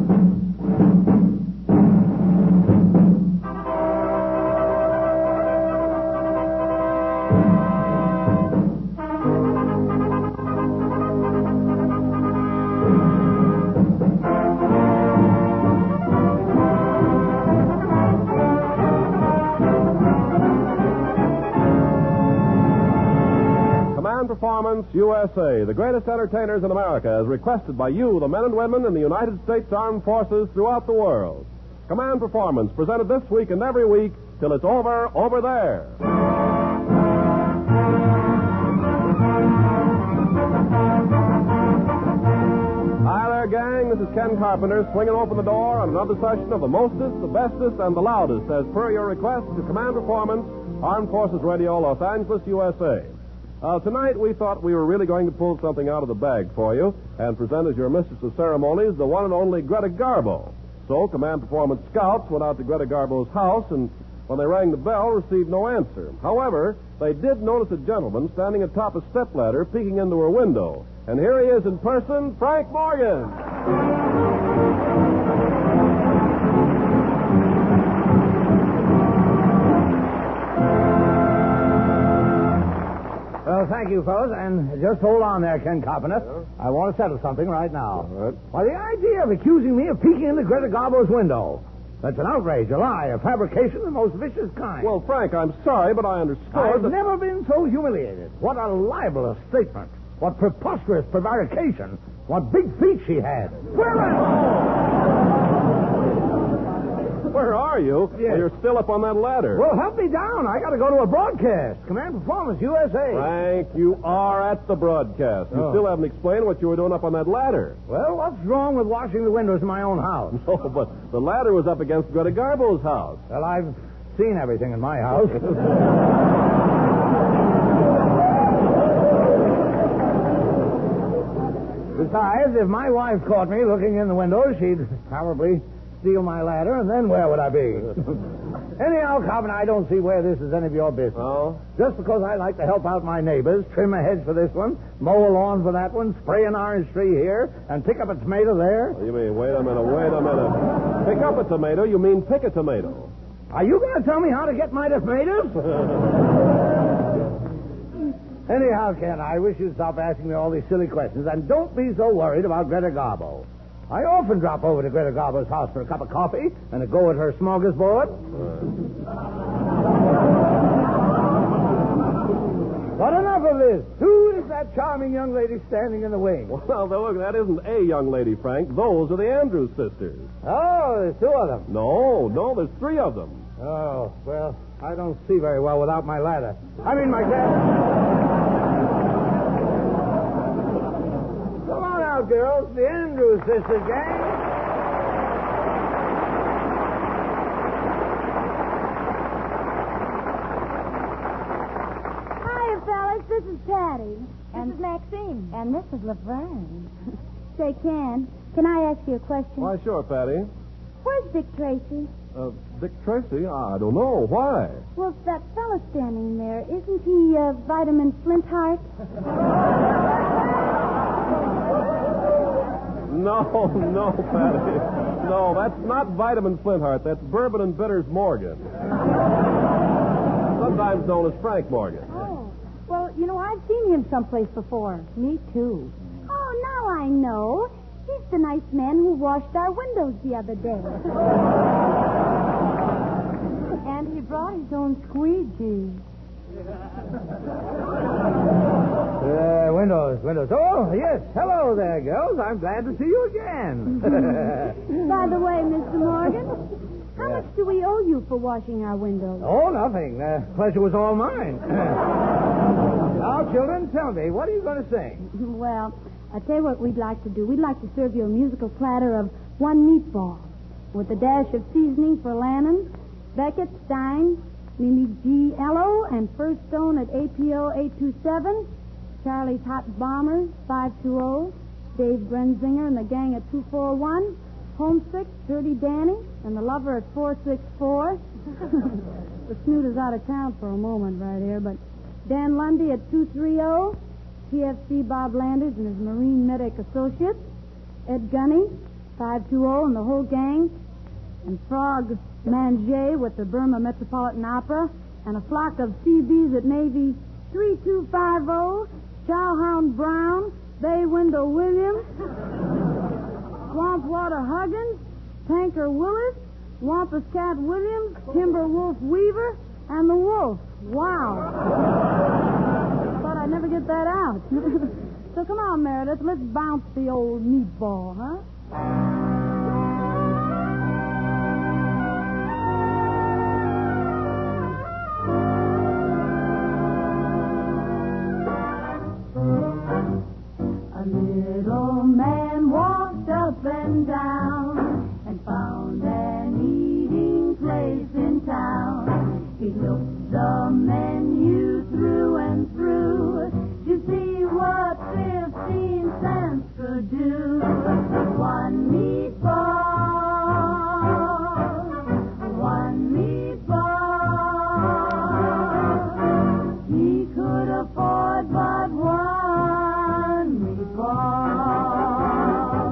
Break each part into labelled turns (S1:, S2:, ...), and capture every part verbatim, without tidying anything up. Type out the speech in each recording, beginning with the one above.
S1: Performance U S A, the greatest entertainers in America, as requested by you, the men and women in the United States Armed Forces throughout the world. Command Performance, presented this week and every week till it's over, over there. Hi there, gang. This is Ken Carpenter, swinging open the door on another session of the mostest, the bestest, and the loudest, as per your request, to Command Performance, Armed Forces Radio, Los Angeles, U S A. Uh, tonight, we thought we were really going to pull something out of the bag for you and present as your mistress of ceremonies the one and only Greta Garbo. So, Command Performance scouts went out to Greta Garbo's house, and when they rang the bell, received no answer. However, they did notice a gentleman standing atop a stepladder peeking into her window. And here he is in person, Frank Morgan.
S2: Well, thank you, fellas, and just hold on there, Ken Carpenter. Yeah. I want to settle something right now.
S1: All right.
S2: Why, the idea of accusing me of peeking into Greta Garbo's window. That's an outrage, a lie, a fabrication of the most vicious kind.
S1: Well, Frank, I'm sorry, but I understood
S2: I've
S1: that...
S2: never been so humiliated. What a libelous statement. What preposterous prevarication. What big feet she had. Where am I?
S1: Where are you?
S2: Yes.
S1: Well, you're still up on that ladder.
S2: Well, help me down. I got to go to a broadcast. Command Performance U S A.
S1: Frank, you are at the broadcast. You
S2: Oh.
S1: still haven't explained what you were doing up on that ladder.
S2: Well, what's wrong with washing the windows in my own house?
S1: No, but the ladder was up against Greta Garbo's house.
S2: Well, I've seen everything in my house. Besides, if my wife caught me looking in the window, she'd probably steal my ladder, and then where would I be? Anyhow, Carpenter, I don't see where this is any of your business.
S1: Oh?
S2: Just because I like to help out my neighbors, trim a hedge for this one, mow a lawn for that one, spray an orange tree here, and pick up a tomato there.
S1: You mean, wait a minute, wait a minute. Pick up a tomato? You mean pick a tomato?
S2: Are you going to tell me how to get my tomatoes? Anyhow, Ken, I wish you'd stop asking me all these silly questions, and don't be so worried about Greta Garbo. I often drop over to Greta Garbo's house for a cup of coffee and a go at her smorgasbord. But enough of this. Who is that charming young lady standing in the wing?
S1: Well, look, that isn't a young lady, Frank. Those are the Andrews sisters.
S2: Oh, there's two of them.
S1: No, no, there's three of them.
S2: Oh, well, I don't see very well without my ladder. I mean, my glasses. Come on out, girls. The Andrews sisters gang.
S3: Hiya, fellas. This is Patty. And this is Maxine. And this is Laverne. Say, Ken, can I ask you a question?
S1: Why, sure, Patty.
S3: Where's Dick Tracy?
S1: Uh, Dick Tracy? I don't know. Why?
S3: Well, that fellow standing there, isn't he uh, Vitamin Flintheart?
S1: No, no, Patty. No, that's not Vitamin Flintheart. That's Bourbon and Bitters Morgan. Sometimes known as Frank Morgan.
S3: Oh. Well, you know, I've seen him someplace before. Me, too. Oh, now I know. He's the nice man who washed our windows the other day. And he brought his own squeegee.
S2: Uh, windows, windows. Oh, yes. Hello there, girls. I'm glad to see you again.
S3: By the way, Mister Morgan, how
S2: Yeah.
S3: much do we owe you for washing our windows?
S2: Oh, nothing. Uh, pleasure was all mine. Now, children, tell me, what are you going to sing?
S3: Well, I tell you what we'd like to do. We'd like to serve you a musical platter of one meatball with a dash of seasoning for Lannon, Beckett, Stein, Mimi G. Ello, and First Stone at A P O eight two seven, Charlie's Hot Bomber five two zero, Dave Brenzinger and the gang at two four one, Homesick, Dirty Danny, and the Lover at four six four. The Snoot is out of town for a moment right here, but Dan Lundy at two three zero, T F C Bob Landers and his Marine Medic Associates, Ed Gunny, five two zero and the whole gang, and Frog Manger with the Burma Metropolitan Opera, and a flock of C Bs at Navy three two five zero, Chowhound Brown, Bay Window Williams, Swampwater Huggins, Tanker Willis, Wampus Cat Williams, Timber Wolf Weaver, and the Wolf. Wow. Thought I'd never get that out. So come on, Meredith, let's bounce the old meatball, huh?
S4: A little man walked up and down and found an eating place in town. He looked the menu through and through to see what fifteen cents could do. One meatball, one meatball. He could afford but one meatball.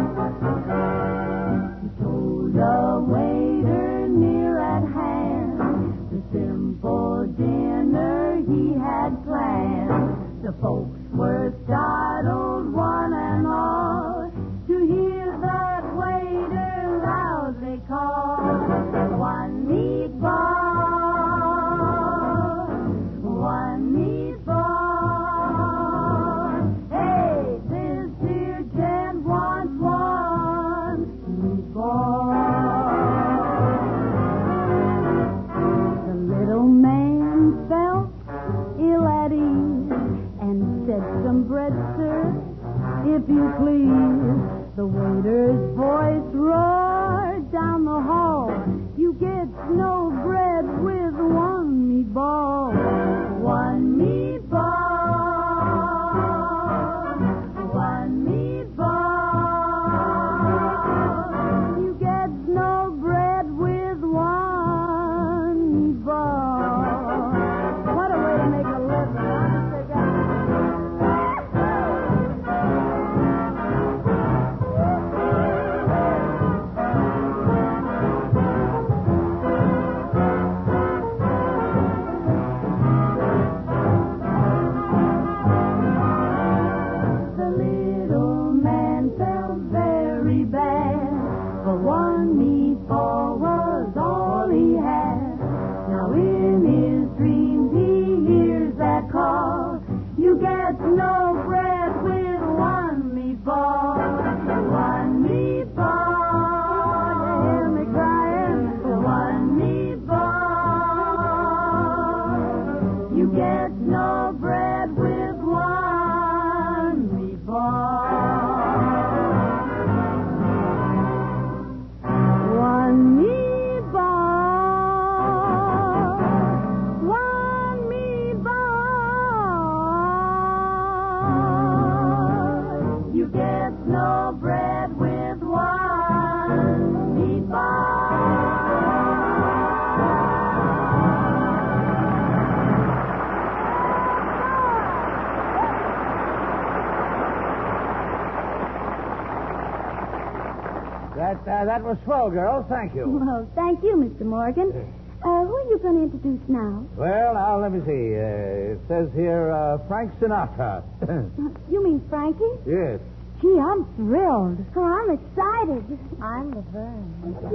S4: He told the waiter near at hand the simple dinner he had planned. The folks were startled, one and all, to hear that waiter loudly call, one meatball, one meatball. Hey, this here gent wants one meatball. The little man felt ill at ease and said, some bread, sir, if you please. The waiter's voice roared down the hall, you get no bread with one meatball. One meatball, one meatball. You get no bread with one meatball. What a way to make a living, huh? No bread with one meatball. One meatball. You hear me crying? One meatball. You get no bread with one meatball. One meatball. One meatball. You get no bread with one meatball.
S2: That, uh, that was swell, girls. Thank you.
S3: Well, thank you, Mister Morgan. Uh, who are you going to introduce now?
S2: Well, now, let me see. Uh, it says here, uh, Frank Sinatra.
S3: You mean Frankie?
S2: Yes.
S3: Gee, I'm thrilled. Oh, I'm excited. I'm Laverne.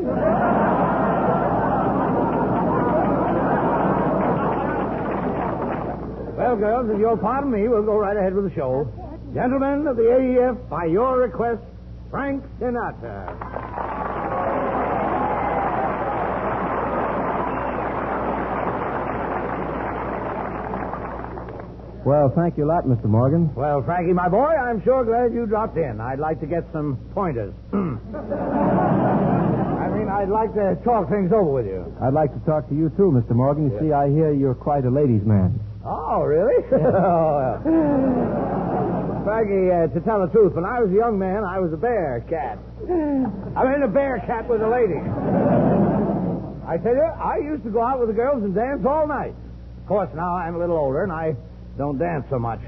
S2: Well, girls, if you'll pardon me, we'll go right ahead with the show. Gentlemen of the A E F, by your request, Frank Sinatra.
S5: Well, thank you a lot, Mister Morgan.
S2: Well, Frankie, my boy, I'm sure glad you dropped in. I'd like to get some pointers. I mean, I'd like to talk things over with you.
S5: I'd like to talk to you, too, Mister Morgan. You see, I hear you're quite a ladies' man.
S2: Oh, really? oh, well. Frankie, uh, to tell the truth, when I was a young man, I was a bear cat. I mean, a bear cat with a lady. I tell you, I used to go out with the girls and dance all night. Of course, now I'm a little older, and I don't dance so much.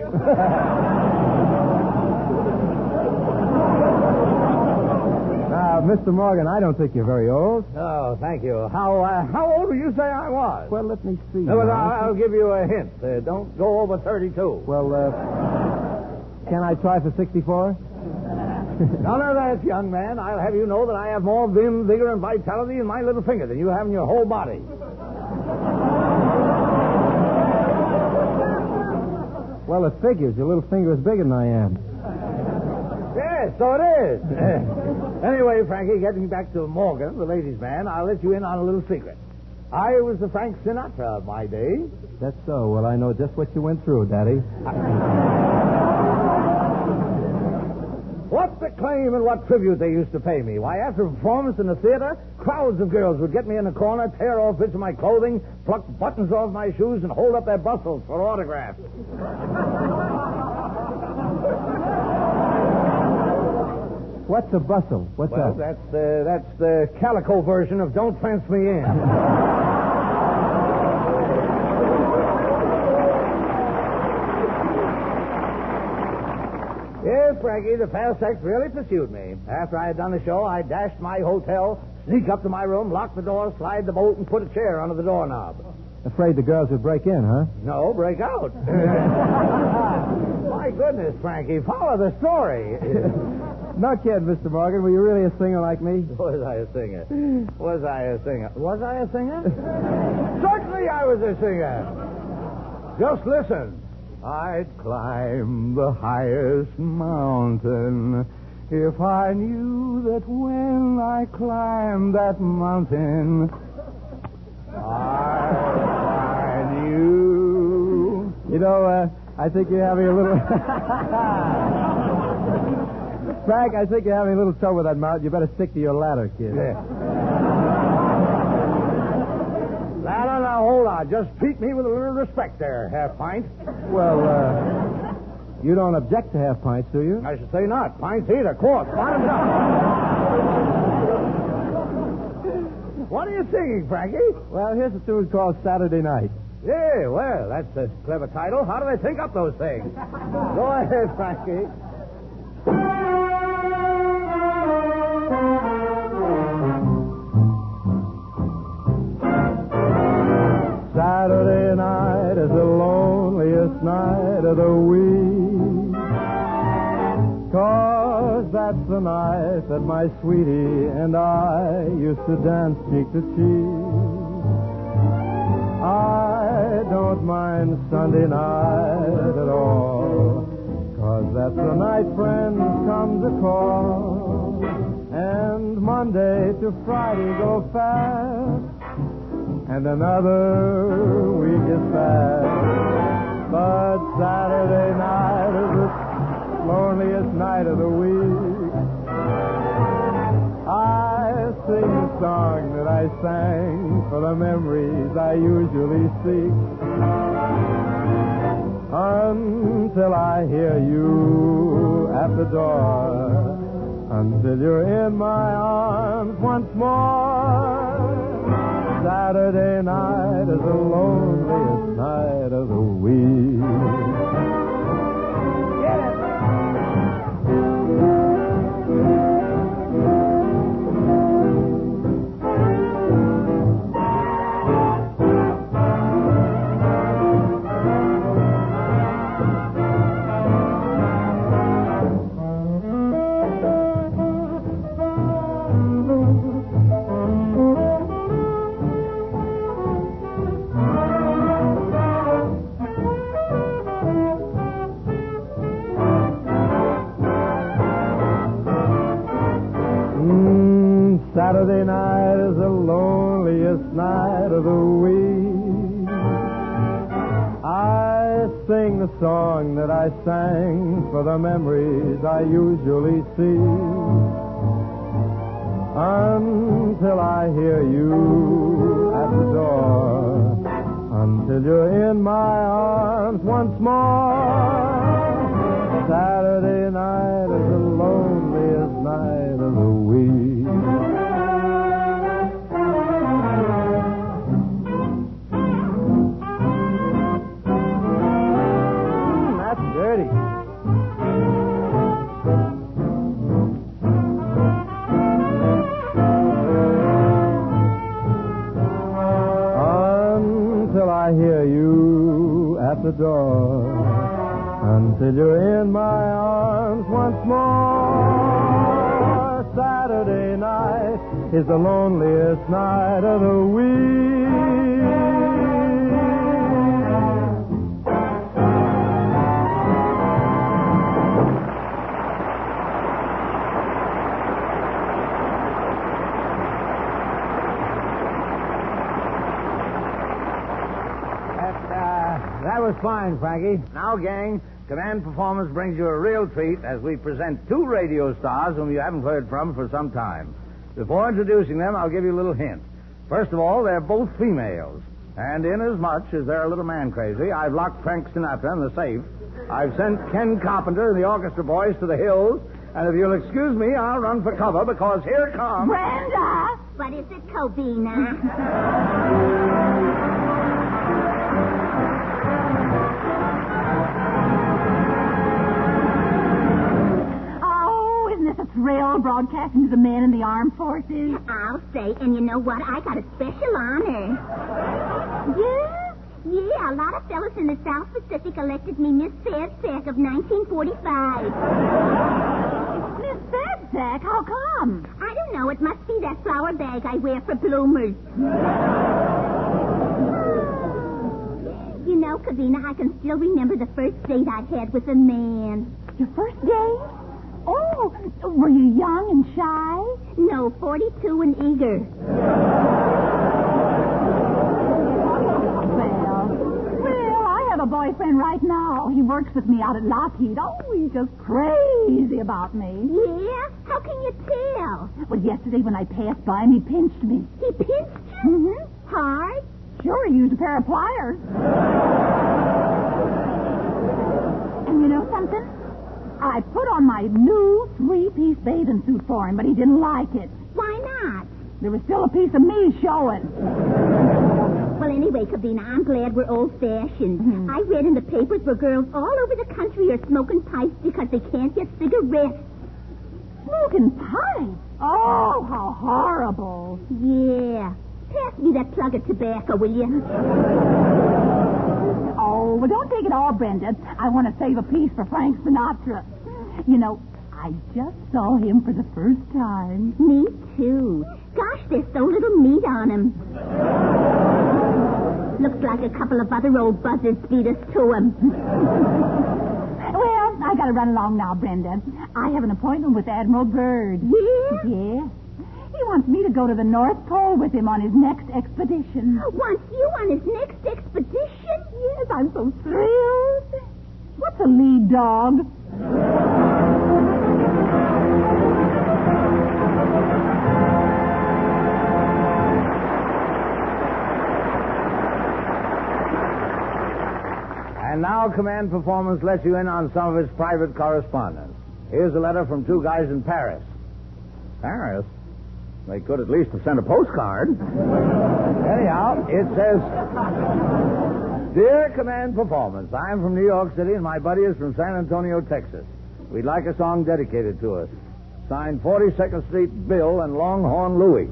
S5: Mister Morgan, I don't think you're very old.
S2: Oh, thank you. How uh, how old did you say I was?
S5: Well, let me see.
S2: No, well,
S5: now.
S2: I'll, I'll give you a hint. Uh, don't go over thirty-two.
S5: Well, uh, can I try for sixty-four?
S2: None of that, young man. I'll have you know that I have more vim, vigor, and vitality in my little finger than you have in your whole body.
S5: Well, it figures. Your little finger is bigger than I am.
S2: Yes, so it is. Anyway, Frankie, getting back to Morgan, the ladies' man, I'll let you in on a little secret. I was the Frank Sinatra of my day.
S5: That's so. Well, I know just what you went through, Daddy.
S2: What acclaim and what tribute they used to pay me. Why, after a performance in the theater, crowds of girls would get me in a corner, tear off bits of my clothing, pluck buttons off my shoes, and hold up their bustles for autographs.
S5: What's a bustle? What's
S2: Well,
S5: that?
S2: that's the, that's the calico version of Don't Fence Me In. Yes, Frankie, the fast sex really pursued me. After I had done the show, I dashed my hotel, sneak up to my room, lock the door, slide the bolt, and put a chair under the doorknob.
S5: Afraid the girls would break in, huh?
S2: No, break out. My goodness, Frankie, follow the story.
S5: Not yet, Mister Morgan. Were you really a singer like me?
S2: Was I a singer? Was I a singer? Was I a singer? Certainly I was a singer. Just listen. I'd climb the highest mountain if I knew that when I climbed that mountain, I, I knew.
S5: You know, uh, I think you're having a little... Frank, I think you're having a little trouble with that mountain. You better stick to your ladder, kid.
S2: Yeah. Now, now, hold on. Just treat me with a little respect there, half pint.
S5: Well, uh, you don't object to half pints, do you?
S2: I should say not. Pints either. Quarts. Bottoms up. What are you singing, Frankie?
S5: Well, here's a tune called Saturday Night.
S2: Yeah, well, that's a clever title. How do they think up those things? Go ahead, Frankie.
S5: Saturday night is the loneliest night of the week, 'cause that's the night that my sweetie and I used to dance cheek to cheek. I don't mind Sunday night at all, 'cause that's the night friends come to call, and Monday to Friday go fast, and another week is past. But Saturday night is the loneliest night of the week. I sing a song that I sang for the memories I usually seek, until I hear you at the door, until you're in my arms once more. Saturday night is the loneliest night of the week. Saturday night is the loneliest night of the week. I sing the song that I sang for the memories I usually see, until I hear you at the door, until you're in my arms once more. Saturday night is the loneliest night of the week. until you're in my arms once more. Saturday night is the loneliest night of the week.
S2: That was fine, Frankie. Now, gang, Command Performance brings you a real treat as we present two radio stars whom you haven't heard from for some time. Before introducing them, I'll give you a little hint. First of all, they're both females. And inasmuch as they're a little man crazy, I've locked Frank Sinatra in the safe. I've sent Ken Carpenter and the orchestra boys to the hills. And if you'll excuse me, I'll run for cover because here comes...
S4: Brenda!
S6: What is it, Cobina?
S4: Thrill broadcasting to the men in the armed forces.
S6: I'll say, and you know what? I got a special honor. Yeah? Yeah, a lot of fellas in the South Pacific elected me Miss Fedsack of nineteen forty-five.
S4: Miss Fedsack? How come?
S6: I don't know. It must be that flower bag I wear for bloomers. You know, Covina, I can still remember the first date I had with a man.
S4: Your first date? Oh, were you young and shy?
S6: No, forty-two and eager.
S4: Well, well, I have a boyfriend right now. He works with me out at Lockheed. Oh, he's just crazy about me.
S6: Yeah? How can you tell?
S4: Well, yesterday when I passed by him, he pinched me.
S6: He pinched you?
S4: Mm-hmm.
S6: Hard?
S4: Sure, he used a pair of pliers. And you know something? I put on my new three-piece bathing suit for him, but he didn't like it.
S6: Why not?
S4: There was still a piece of me showing.
S6: Well, anyway, Covina, I'm glad we're old-fashioned.
S4: Mm-hmm.
S6: I read in the papers where girls all over the country are smoking pipes because they can't get cigarettes.
S4: Smoking pipes? Oh, how horrible.
S6: Yeah. Pass me that plug of tobacco, will you?
S4: Oh, well, don't take it all, Brenda. I want to save a piece for Frank Sinatra. You know, I just saw him for the first time.
S6: Me, too. Gosh, there's so little meat on him. Looks like a couple of other old buzzards beat us to him.
S4: Well, I got to run along now, Brenda. I have an appointment with Admiral Byrd.
S6: Yeah?
S4: Yeah. He wants me to go to the North Pole with him on his next expedition.
S6: Wants you on his next expedition?
S4: Yes, I'm so thrilled. What's a lead dog?
S2: And now Command Performance lets you in on some of its private correspondence. Here's a letter from two guys in Paris. Paris? They could at least have sent a postcard. Anyhow, it says, Dear Command Performance, I'm from New York City and my buddy is from San Antonio, Texas. We'd like a song dedicated to us. Signed forty-second Street Bill and Longhorn Louie.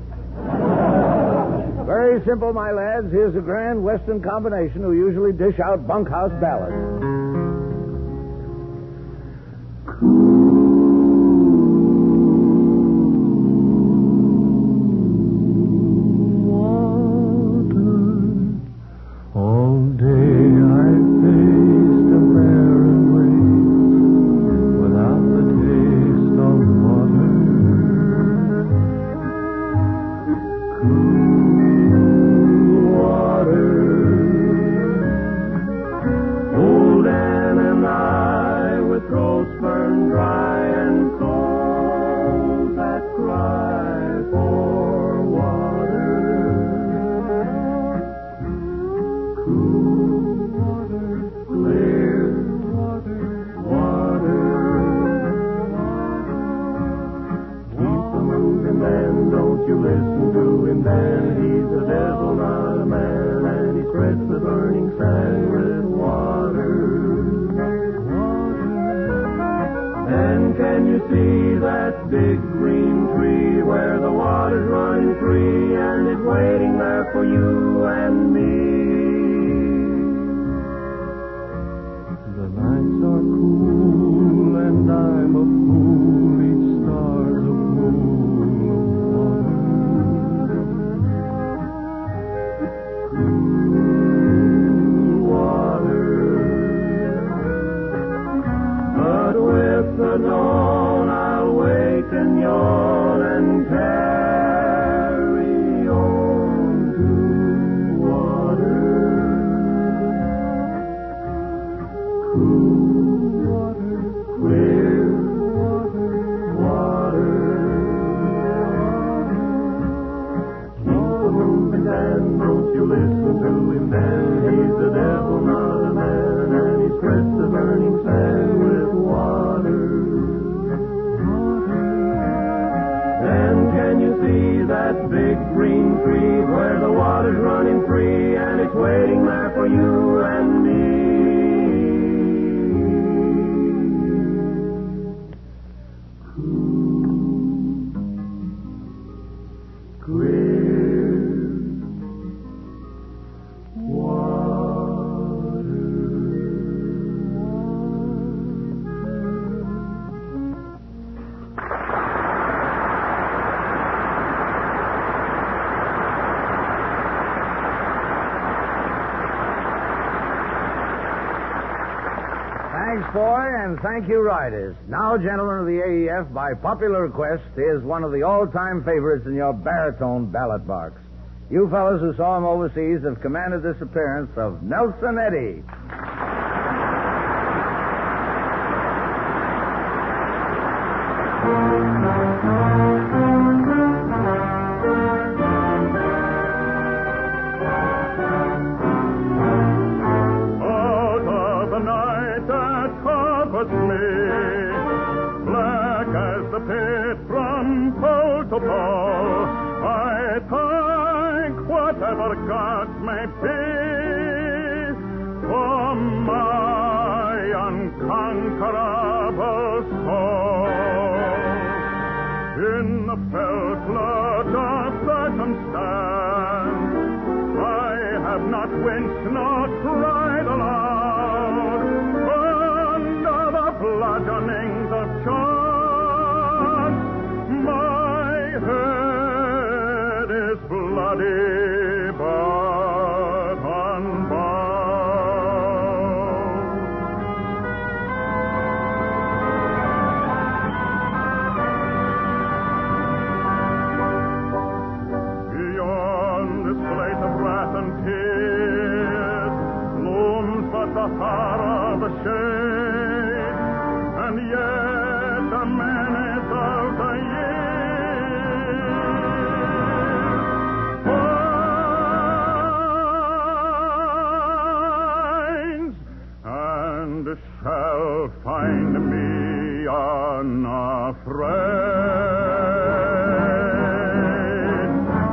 S2: Very simple, my lads. Here's a grand Western combination who usually dish out bunkhouse ballads.
S5: The nights are you see that big green tree where the water's running free and it's waiting there for you and me.
S2: Thanks, boy, and thank you, riders. Now, gentlemen of the A E F, by popular request, is one of the all-time favorites in your baritone ballot box. You fellas who saw him overseas have commanded this appearance of Nelson Eddy.
S7: I thank whatever gods may be for my unconquerable soul. In the fell flood of circumstance, I have not winced nor cried aloud under the bludgeonings of chance. My head is bloody, but unbound. Beyond this place of wrath and tears looms but the horror of the shade, and yet the menace of the and shall find me unafraid.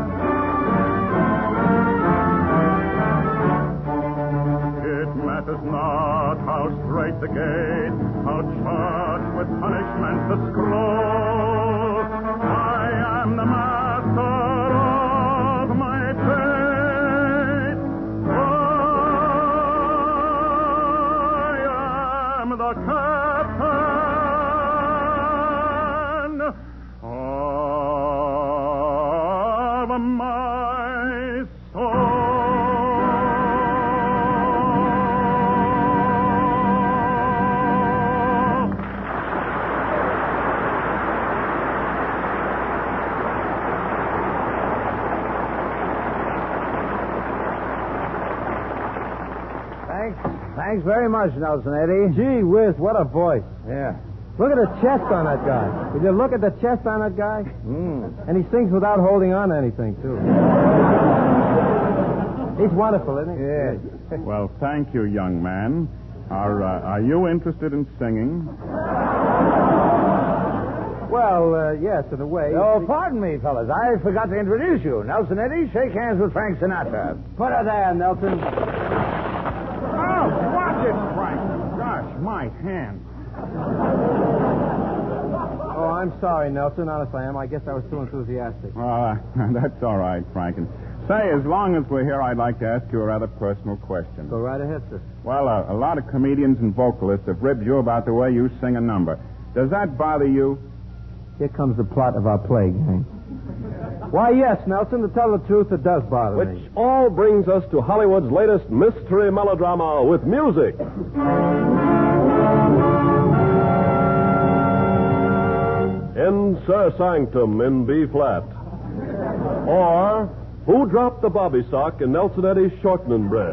S7: It matters not how straight the gate, how charged with punishment the scroll. I am the master of my fate. The captain of my soul.
S2: Thanks. Thanks very much, Nelson Eddy.
S5: Gee whiz, what a voice.
S2: Yeah.
S5: Look at the chest on that guy. Did you look at the chest on that guy?
S2: Mm.
S5: And he sings without holding on to anything, too. He's wonderful, isn't he?
S2: Yeah.
S7: Well, thank you, young man. Are, uh, are you interested in singing?
S5: Well, uh, yes, in a way.
S2: Oh, pardon me, fellas. I forgot to introduce you. Nelson Eddy, shake hands with Frank Sinatra.
S5: Put her there, Nelson.
S7: Oh, watch it, Frank. Gosh, my hand.
S5: Oh, I'm sorry, Nelson. Honest I am. I guess I was too enthusiastic.
S7: Uh, that's all right, Frank. And say, as long as we're here, I'd like to ask you a rather personal question.
S5: Go right ahead, sir.
S7: Well, uh, a lot of comedians and vocalists have ribbed you about the way you sing a number. Does that bother you?
S5: Here comes the plot of our play, gang. Why, yes, Nelson, to tell the truth, it does bother
S1: Which
S5: me.
S1: all brings us to Hollywood's latest mystery melodrama with music. In Sir Sanctum in B flat. Or Who Dropped the Bobby Sock in Nelson Eddy's Shortening Bread?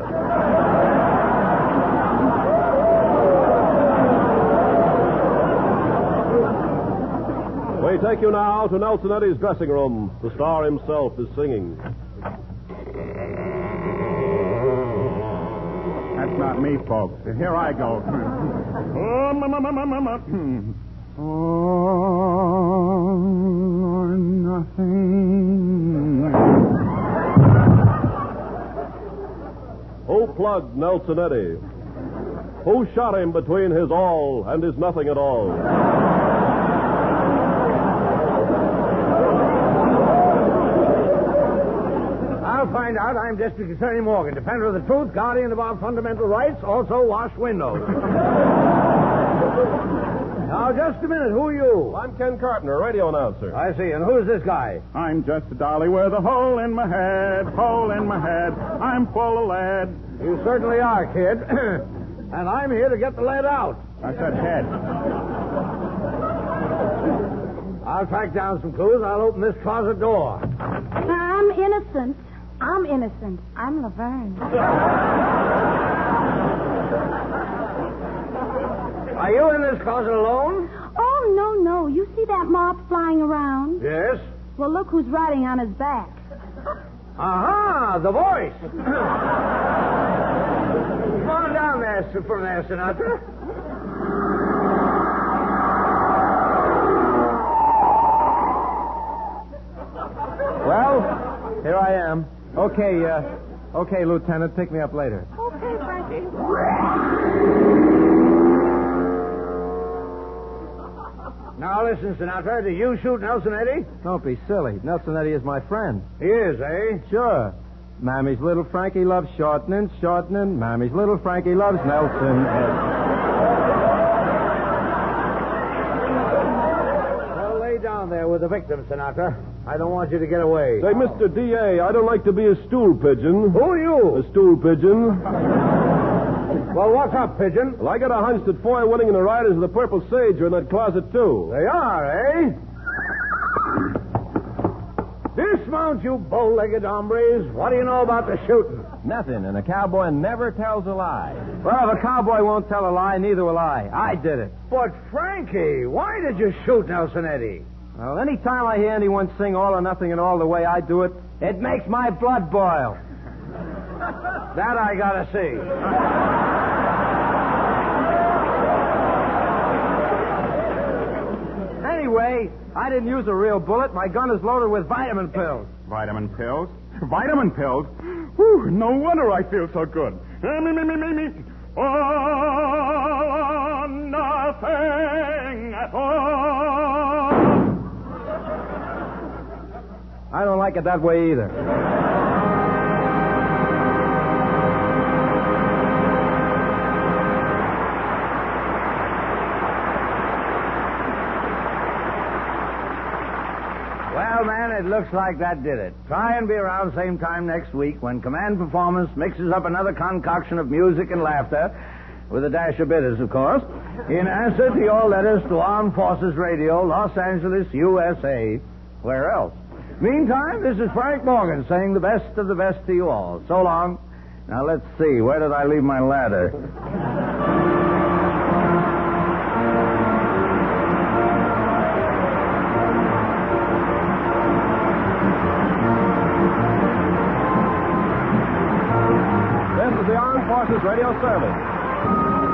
S1: We take you now to Nelson Eddy's dressing room. The star himself is singing.
S7: That's not me, folks. Here I go. Oh,
S5: for nothing.
S1: Who plugged Nelson Eddy? Who shot him between his all and his nothing at all?
S2: I'll find out. I'm District Attorney Morgan, defender of the truth, guardian of our fundamental rights, also wash windows. Now, just a minute. Who are you?
S1: I'm Ken Carpenter, radio announcer.
S2: I see. And who's this guy?
S7: I'm just a dolly with a hole in my head, hole in my head. I'm full of lead.
S2: You certainly are, kid. And I'm here to get the lead out.
S7: I said head.
S2: I'll track down some clues. I'll open this closet door.
S3: I'm innocent. I'm innocent. I'm Laverne.
S2: Are you in this closet alone?
S3: Oh, no, no. You see that mop flying around?
S2: Yes.
S3: Well, look who's riding on his back.
S2: Aha, the voice. Come on down there, from there, Sinatra.
S5: Well, here I am. Okay, uh, okay, Lieutenant, pick me up later.
S3: Okay, Frankie.
S2: Now listen, Sinatra. Do you shoot Nelson Eddy?
S5: Don't be silly. Nelson Eddy is my friend.
S2: He is, eh?
S5: Sure. Mammy's little Frankie loves shortening, shortening. Mammy's little Frankie loves Nelson Eddy.
S2: Well, lay down there with the victim, Sinatra. I don't want you to get away.
S1: Say, Mister D A, I don't like to be a stool pigeon.
S2: Who are you?
S1: A stool pigeon.
S2: Well, what's up, Pigeon?
S1: Well, I got a hunch that four winning in the Riders of the Purple Sage are in that closet, too.
S2: They are, eh? Dismount, you bow-legged hombres. What do you know about the shooting?
S5: Nothing, and a cowboy never tells a lie. Well, if a cowboy won't tell a lie, neither will I. I did it.
S2: But, Frankie, why did you shoot Nelson Eddy?
S5: Well, any time I hear anyone sing All or Nothing and All the way I do it, it makes my blood boil.
S2: That I gotta see.
S5: Anyway, I didn't use a real bullet. My gun is loaded with vitamin pills.
S7: Vitamin pills? Vitamin pills? Whew, no wonder I feel so good. Me, me, me, me, me. Oh, nothing at all.
S5: I don't like it that way either.
S2: Well, man, it looks like that did it. Try and be around same time next week when Command Performance mixes up another concoction of music and laughter, with a dash of bitters, of course, in answer to your letters to Armed Forces Radio, Los Angeles, U S A. Where else? Meantime, this is Frank Morgan saying the best of the best to you all. So long. Now, let's see. Where did I leave my ladder?
S1: This is the Armed Forces Radio Service.